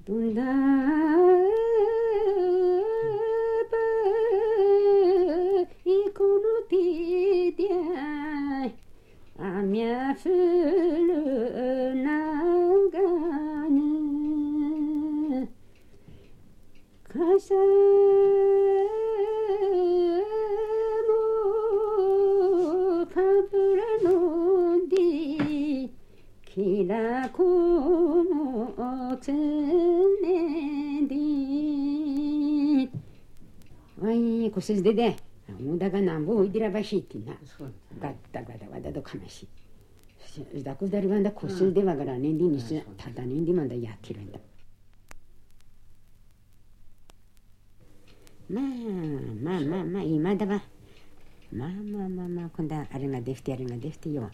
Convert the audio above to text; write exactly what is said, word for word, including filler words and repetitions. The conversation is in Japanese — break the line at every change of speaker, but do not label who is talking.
Tunda ikonuti dia amia fulu nangane kasa mo fabula no di kira kono tsene di ay kusis dede mudaga nambo idira bashitina gatta gada gada do kamashi da kudari banda kusis de bagara nendi ni tada nendi manda yakirendaまあまあまあまあ今だわまあまあまあまあ今度はあれができてあれができてよ